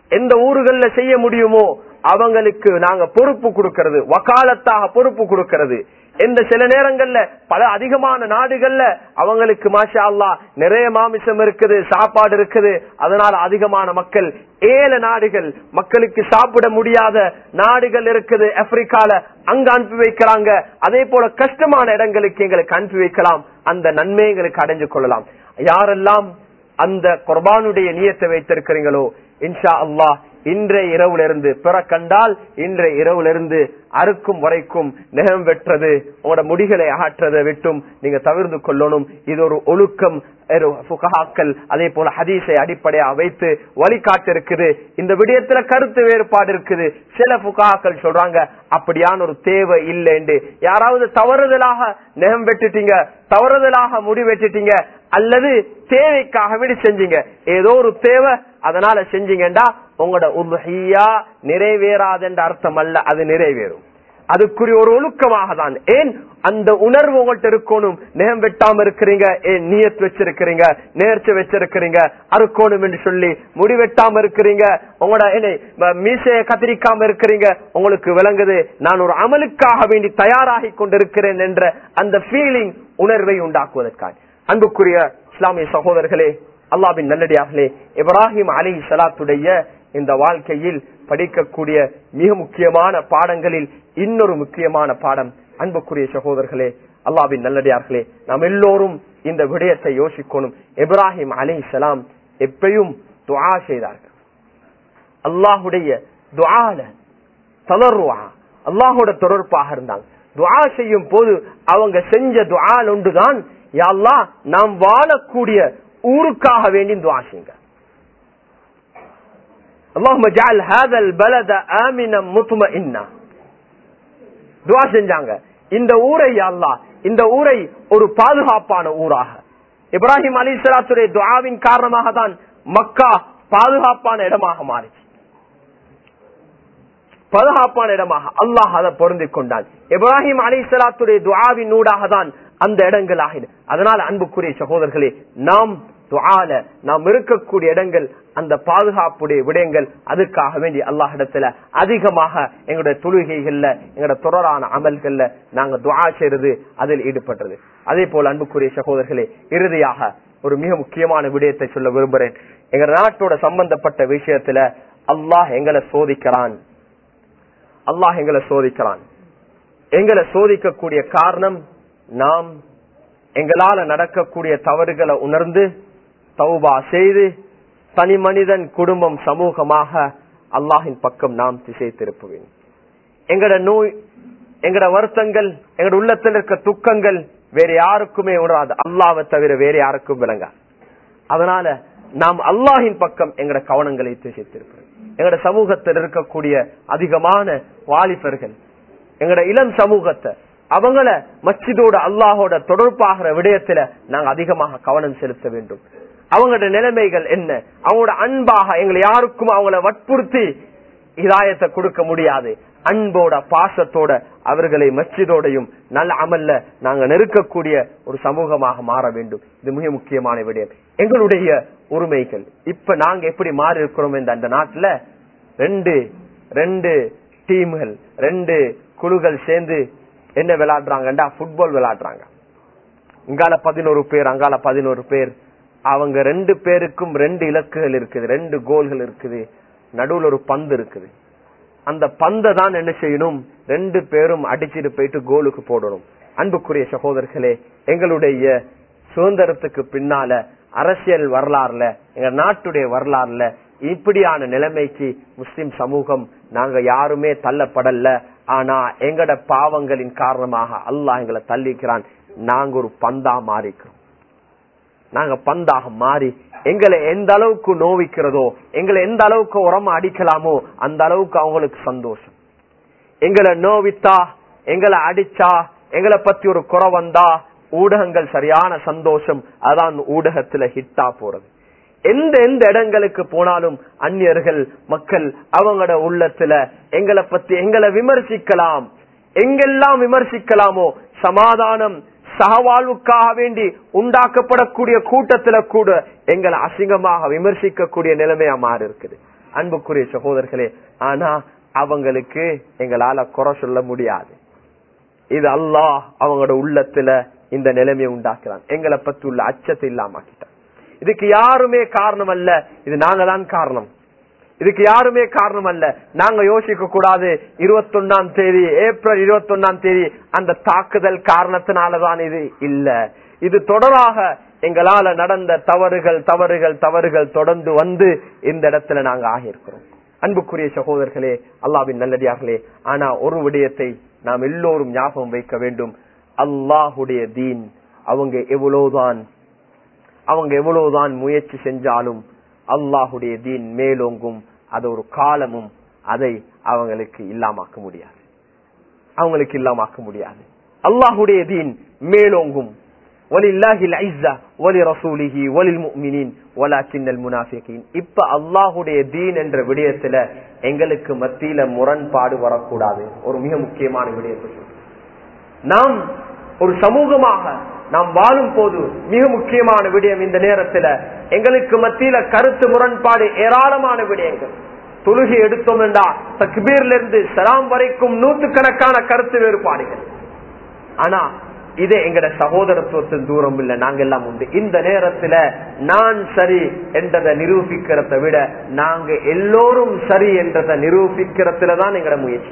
Speaker 1: எந்த ஊர்கள்ல செய்ய முடியுமோ அவங்களுக்கு நாங்க பொறுப்பு கொடுக்கிறது, வக்காலத்தாக பொறுப்பு கொடுக்கிறது. இந்த சில நேரங்கள்ல பல அதிகமான நாடுகள்ல அவங்களுக்கு மாஷா அல்லாஹ் நிறைய மாமிசம் இருக்குது, சாப்பாடு இருக்குது. அதனால அதிகமான மக்கள் ஏழு நாடுகள் மக்களுக்கு சாப்பிட முடியாத நாடுகள் இருக்குது ஆப்பிரிக்கால, அங்க அனுப்பி வைக்கிறாங்க. அதே போல கஷ்டமான இடங்களுக்கு எங்களுக்கு அனுப்பி வைக்கலாம், அந்த நன்மை எங்களுக்கு அடைஞ்சு கொள்ளலாம். யாரெல்லாம் அந்த குர்பானுடைய நியத்தை வைத்திருக்கிறீங்களோ இன்ஷா அல்லாஹ் இன்றைய இரவுல இருந்து பிற கண்டால் இன்றைய இரவுல இருந்து அறுக்கும் வரைக்கும் நெகம் வெட்டுறது, உங்களோட முடிகளை அகற்றதை விட்டும் நீங்க தவிர்த்து கொள்ளணும். இது ஒரு ஒழுக்கம். ஃபுகஹாக்கள் அதே போல ஹதீஸை அடிப்படையா வைத்து வழிகாட்டு இருக்குது. இந்த விடயத்துல கருத்து வேறுபாடு இருக்குது. சில ஃபுகஹாக்கள் சொல்றாங்க அப்படியான ஒரு தேவை இல்லைன்னு. யாராவது தவறுதலாக நெகம் வெட்டுட்டீங்க, தவறுதலாக முடி வெட்டுட்டீங்க, அல்லது தேவைக்காக விட செஞ்சீங்க, ஏதோ ஒரு தேவை அதனால செஞ்சீங்கடா உங்களோட உல்ஹியா நிறைவேறாதுன்ற அர்த்தம் அல்ல, அது நிறைவேறும். அதுக்குரிய ஒரு ஒழுக்கமாக தான். ஏன் அந்த உணர்வு உங்கள்கிட்ட இருக்கணும். நெகம் வெட்டாம இருக்கிறீங்க, ஏன் நியத் வச்சிருக்கிறீங்க, நேர்ச்சி வச்சிருக்கிறீங்க, அறுக்கணும் என்று சொல்லி முடி வெட்டாம இருக்கிறீங்க, உங்களோட மீசையை கத்திரிக்காம இருக்கிறீங்க, உங்களுக்கு விளங்குது நான் ஒரு அமலுக்காக வேண்டி தயாராகி கொண்டிருக்கிறேன் என்ற அந்த ஃபீலிங் உணர்வை உண்டாக்குவதற்காக. அன்புக்குரிய இஸ்லாமிய சகோதரர்களே, அல்லாஹ்வின் நல்லடியார்களே, இப்ராஹிம் அலைஹிஸ்ஸலாத்துடைய இந்த வாழ்க்கையில் படிக்கக்கூடிய மிக முக்கியமான பாடங்களில் இன்னொரு முக்கியமான பாடம். அன்புக்குரிய சகோதரர்களே, அல்லாஹ்வின் நல்லடியார்களே, நாம் எல்லோரும் இந்த விடயத்தை யோசிக்கணும். இப்ராஹிம் அலைஹிஸ்ஸலாம் எப்பயும் துஆ செய்தார்கள். அல்லாஹ்வுடைய துஆல தலர்ருஆ, அல்லாஹ்வோட தொடர்பாக இருந்தாங்க. துஆ செய்யும் போது அவங்க செஞ்ச துஆல் ஒன்றுதான், யா அல்லாஹ் நாம் வாழக்கூடிய ஊருக்காக வேண்டி துஆ செய்யுங்க. அல்லாஹும்ம ஜஅல் ஹாதல் பலத ஆமினா முத்மஇன்னா. துஆ செஞ்சாங்க, இந்த ஊரை யா அல்லாஹ், இந்த ஊரை ஒரு பாதுகாப்பான ஊராக. இப்ராஹிம் அலைஹிஸ்ஸலாத்துடைய துஆவின் காரணமாக தான் மக்கா பாதுகாப்பான இடமாக மாறிச்சு. பாதுகாப்பான இடமாக அல்லாஹ் அதை பொருந்திக் கொண்டான். இப்ராஹிம் அலைஹிஸ்ஸலாத்துடைய துஆவின் ஊடாக தான் அந்த இடங்கள் ஆகின. அதனால அன்புக்குரிய சகோதரர்களே, நாம் துஆல நாம் இருக்கக்கூடிய இடங்கள் அந்த பாதுகாப்புடைய விடயங்கள், அதுக்காக வேண்டி அல்லாஹ் இடத்துல அதிகமாக எங்களுடைய தொழுகைகள்ல எங்களோட தொடரான அமல்கள்ல நாங்க துஆ செய்யறது, அதில் ஈடுபடுறது. அதே போல அன்புக்குரிய சகோதரர்களே, இறுதியாக ஒரு மிக முக்கியமான விடயத்தை சொல்ல விரும்புகிறேன். எங்க நாட்டோட சம்பந்தப்பட்ட விஷயத்துல அல்லாஹ் எங்களை சோதிக்கிறான். அல்லாஹ் எங்களை சோதிக்கிறான். எங்களை சோதிக்கக்கூடிய காரணம், நாம் எங்களால நடக்கக்கூடிய தவறுகளை உணர்ந்து தௌபா செய்து தனி மனிதன், குடும்பம், சமூகமாக அல்லாஹின் பக்கம் நாம் திசை திருப்புவேன். எங்கட நோய், எங்கட வருத்தங்கள், எங்கட உள்ளத்தில் இருக்க துக்கங்கள் வேற யாருக்குமே உணராது, அல்லாஹ்வை தவிர வேற யாருக்கும் விளங்காது. அதனால நாம் அல்லாஹின் பக்கம் எங்கட கவனங்களை திசை திருப்புவோம். எங்கட சமூகத்தில் இருக்கக்கூடிய அதிகமான வாலிபர்கள், எங்கட இளம் சமூகத்தை, அவங்கள மஸ்ஜிதோட அல்லாஹோட தொடர்பாகிற விடயத்துல நாங்க அதிகமாக கவனம் செலுத்த வேண்டும். அவங்களோட நிலைமைகள் என்ன, அவங்களோட அன்பாக எங்களை யாருக்கும் அவங்கள வற்புறுத்தி ஹிதாயத்தை கொடுக்க முடியாது. அன்போட பாசத்தோட அவர்களை மஸ்ஜிதோடையும் நல்ல அமல்ல நாங்க நெருக்கக்கூடிய ஒரு சமூகமாக மாற வேண்டும். இது மிக முக்கியமான விடயம். எங்களுடைய உரிமைகள் இப்ப நாங்க எப்படி மாறி இருக்கிறோம் இந்த அந்த நாட்டுல, ரெண்டு ரெண்டு டீம்கள், ரெண்டு குழுக்கள் சேர்ந்து என்ன விளையாடுறாங்கடா, ஃபுட்பால் விளையாடுறாங்க. இங்கால பதினோரு பேர், அங்கால பதினோரு பேர். அவங்க ரெண்டு பேருக்கும் ரெண்டு இலக்குகள் இருக்குது, ரெண்டு கோல்கள் இருக்குது, நடுவுல ஒரு பந்து இருக்குது. அந்த பந்தை தான் என்ன செய்யணும், ரெண்டு பேரும் அடிச்சுட்டு போயிட்டு கோலுக்கு போடணும். அன்புக்குரிய சகோதரர்களே, எங்களுடைய சுதந்திரத்துக்கு பின்னால அரசியல் வரலாறுல, எங்க நாட்டுடைய வரலாறுல இப்படியான நிலைமைக்கு முஸ்லிம் சமூகம் நாங்க யாருமே தள்ளப்படல. ஆனா எங்கட பாவங்களின் காரணமாக அல்லாஹ் எங்களை தள்ளிக்கிறான். நாங்க ஒரு பந்தா மாறிக்கிறோம். நாங்க பந்தாக மாறி எங்களை எந்த அளவுக்கு நோவிக்கிறதோ, எங்களை எந்த அளவுக்கு உரமா அடிக்கலாமோ அந்த அளவுக்கு அவங்களுக்கு சந்தோஷம். எங்களை நோவித்தா, எங்களை அடிச்சா, எங்களை பத்தி ஒரு குறை வந்தா ஊடகங்கள் சரியான சந்தோஷம். அதான் ஊடகத்துல ஹிட்டா போறது. எந்த எந்த இடங்களுக்கு போனாலும் அந்நியர்கள், மக்கள் அவங்களோட உள்ளத்துல எங்களை பத்தி எங்களை விமர்சிக்கலாம். எங்கெல்லாம் விமர்சிக்கலாமோ, சமாதானம் சகவாழ்வுக்காக வேண்டி உண்டாக்கப்படக்கூடிய கூட்டத்துல கூட எங்களை அசிங்கமாக விமர்சிக்கக்கூடிய நிலைமையா மாறி இருக்குது. அன்புக்குரிய சகோதரர்களே, ஆனா அவங்களுக்கு எங்களால குறை சொல்ல முடியாது. இது அல்லாஹ் அவங்களோட உள்ளத்துல இந்த நிலைமையை உண்டாக்குறான். எங்களை பத்தி உள்ள அச்சத்தை இல்லாமக்கிட்டான். இதுக்கு யாருமே காரணம் அல்ல, இது நாங்க தான் காரணம். இதுக்கு யாருமே காரணம் அல்ல. நாங்க யோசிக்க கூடாது இருபத்தி ஒன்னாம் தேதி ஏப்ரல் இருபத்தி ஒன்னாம் தேதி அந்த தாக்குதல் காரணத்தினாலதான் இது இல்ல. இது தொடராக எங்களால நடந்த தவறுகள் தவறுகள் தவறுகள் தொடர்ந்து வந்து இந்த இடத்துல நாங்க ஆகியிருக்கிறோம். அன்புக்குரிய சகோதரர்களே, அல்லாஹ்வின் நல்லடியார்களே, ஆனா ஒரு விடயத்தை நாம் எல்லோரும் ஞாபகம் வைக்க வேண்டும். அல்லாஹுடைய தீன் அவங்க எவ்வளவுதான் அவங்க எவ்வளவுதான் முயற்சி செஞ்சாலும் அல்லாஹுடைய தீன் மேலோங்கும். அது ஒரு காலமும் அதை அவங்களுக்கு இல்லாமாக்க முடியாது அவங்களுக்கு இல்லாமாக்க முடியாது. அல்லாஹுடைய தீன் மேலோங்கும். வலில்லாஹில் இஸ்ஸா வலிரசூலிஹி வலில்முஃமினீன் வலாக்கின்னல் முனாஃபிகீன். இப்ப அல்லாஹுடைய தீன் என்ற விடயத்துல எங்களுக்கு மத்தியில முரண்பாடு வரக்கூடாது. ஒரு மிக முக்கியமான விடயத்தை நாம் ஒரு சமூகமாக நாம் வாழும் போது மிக முக்கியமான விடயம் இந்த நேரத்துல எங்களுக்கு மத்தியில கருத்து முரண்பாடு ஏராளமான விடயங்கள். தொழுகை எடுத்தோம் என்றா தக்பீர்ல இருந்து சலாம் வரைக்கும் நூற்றுக்கணக்கான கருத்து வேறுபாடுகள். ஆனா இது எங்கட சகோதரத்துவத்தின் தூரம் இல்ல, நாங்க எல்லாம் உண்டு. இந்த நேரத்துல நான் சரி என்றதை நிரூபிக்கிறத விட நாங்க எல்லோரும் சரி என்றதை நிரூபிக்கிறதுலதான் எங்கட முயற்சி.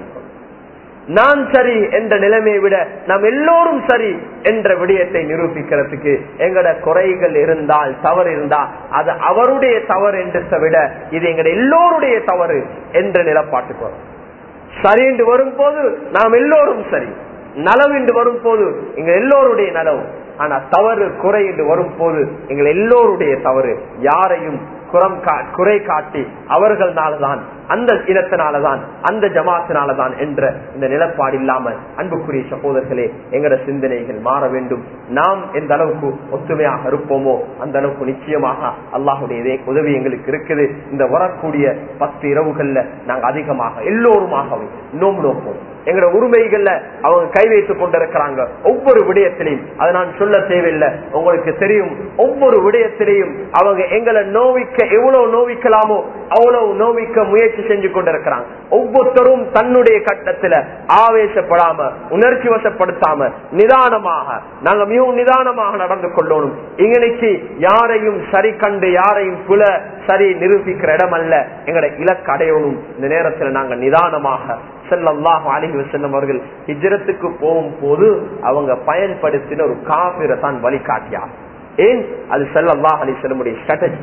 Speaker 1: நான் சரி என்ற நிலைமையை விட நாம் எல்லோரும் சரி என்ற விடயத்தை நிரூபிக்கிறதுக்கு எங்கட குறைகள் இருந்தால் தவறு இருந்தால் அது அவருடைய தவறு என்றதை விட இது எங்கட எல்லோருடைய தவறு என்ற நிலப்பாட்டுக்கு வரும். சரி என்று வரும் போது நாம் எல்லோரும் சரி, நலவு என்று வரும் போது எங்க எல்லோருடைய நலவு. ஆனா தவறு குறை என்று வரும் போது எங்கள் எல்லோருடைய தவறு. யாரையும் குறம் குறை காட்டி அவர்களாலதான் அந்த இனத்தினாலதான் அந்த ஜமாத்தினாலதான் என்ற இந்த நிலப்பாடு இல்லாம அன்புக்குரிய சகோதரர்களே எங்கட சிந்தனைகள் மாற வேண்டும். நாம் எந்த அளவுக்கு ஒத்துமையாக இருப்போமோ அந்த அளவுக்கு நிச்சயமாக அல்லாஹுடைய உதவி எங்களுக்கு இருக்குது. இந்த வரக்கூடிய பத்து இரவுகள்ல நாங்க அதிகமாக எல்லோருமாகவே நோம்பு நோப்போம். எங்களோட உரிமைகள்ல அவங்க கை வைத்துக் கொண்டிருக்கிறாங்க ஒவ்வொரு விடயத்திலையும். அதை நான் சொல்ல தேவையில்லை, உங்களுக்கு தெரியும். ஒவ்வொரு விடயத்திலையும் அவங்க எங்களை நோவிக்க எவ்வளவு நோவிக்கலாமோ அவ்வளவு நோவிக்க முயற்சி செஞ்சு கொண்டிருக்கிறாங்க. ஒவ்வொருத்தரும் தன்னுடைய கட்டத்துல ஆவேசப்படாம உணர்ச்சி வசப்படுத்தாம நிதானமாக நாங்க மிகவும் நிதானமாக நடந்து கொள்ளணும். இன்னைக்கு யாரையும் சரி கண்டு யாரையும் புல சரி நிரூபிக்கிற இடம் அல்ல, எங்களை இலக்கு அடையணும். இந்த நேரத்துல நாங்க நிதானமாக ஸல்லல்லாஹு அலைஹி வஸல்லம் அவர்கள் ஹிஜ்ரத்துக்கு போகும் போது அவங்க பயன்படுத்தின ஒரு காபிரை தான் வழிகாட்டியார். ஏன்? அது ஸல்லல்லாஹு அலைஹி வஸல்லம் உடைய ஸ்ட்ராட்டஜி,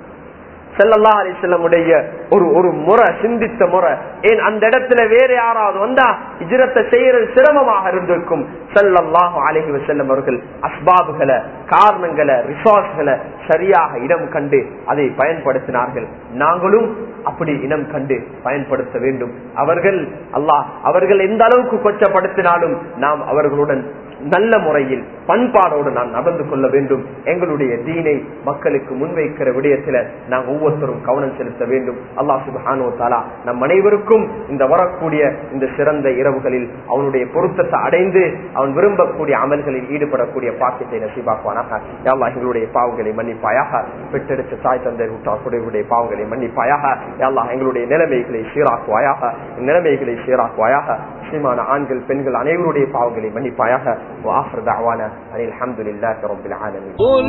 Speaker 1: ஸல்லல்லாஹு அலைஹி வஸல்லம் உடைய ஒரு ஒரு முறை, சிந்தித்த முறை. ஏன் அந்த இடத்துல வேற யாராவது வந்தா ஹிஜ்ரத்தை செய்யறது சிரமமாக இருந்திருக்கும். ஸல்லல்லாஹு அலைஹி வஸல்லம் அவர்கள் அஸ்பாபுகளை, காரணங்களை, ரிசோர்ஸ்களை சரியாக இடம் கண்டு அதை பயன்படுத்தினார்கள். நாங்களும் அப்படி இனம் கண்டு பயன்படுத்த வேண்டும். அவர்கள் அல்லாஹ் அவர்கள் எந்த அளவுக்கு கொச்சப்படுத்தினாலும் நாம் அவர்களுடன் நல்ல முறையில் பண்பாடோடு நாம் நடந்து கொள்ள வேண்டும். எங்களுடைய தீனை மக்களுக்கு முன்வைக்கிற விடயத்துல நாம் ஒவ்வொருத்தரும் கவனம் செலுத்த வேண்டும். அல்லாஹ் சுப்ஹானஹு வ தஆலா நம் அனைவருக்கும் இந்த வரக்கூடிய இந்த சிறந்த இரவுகளில் அவனுடைய பொருத்தத்தை அடைந்து அவன் விரும்பக்கூடிய அமல்களில் ஈடுபடக்கூடிய பாக்கியத்தை நசீபாக்குவானாக. யா அல்லாஹ் எங்களுடைய பாவங்களை மன்னிப்பாயாக, பெற்றெடுத்த தாய் தந்தை உடைய பாவங்களை மன்னிப்பாயாக. யா அல்லாஹ் எங்களுடைய நிலைமைகளை சீராக்குவாயாக, நிலைமைகளை சீராக்குவாயாக. முஸ்லிமான ஆண்கள் பெண்கள் அனைவருடைய பாவங்களை மன்னிப்பாயாக. وآخر دعوانا أن الحمد لله رب العالمين. قل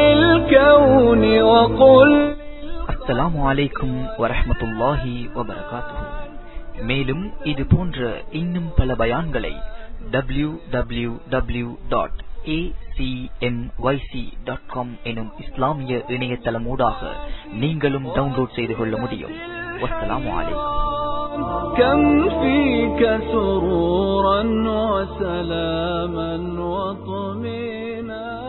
Speaker 1: للكون وقل
Speaker 2: السلام عليكم ورحمة الله وبركاته. மேலும் இது போன்ற இன்னும் பல பயான்களை W W W dot A C M Y C dot com எனும் இஸ்லாமிய இணையதளமூடாக நீங்களும் டவுன்லோட் செய்து கொள்ள முடியும். வஸ்ஸலாமு அலைக்கும்.
Speaker 3: كم فيك سرورا وسلاما وطمينا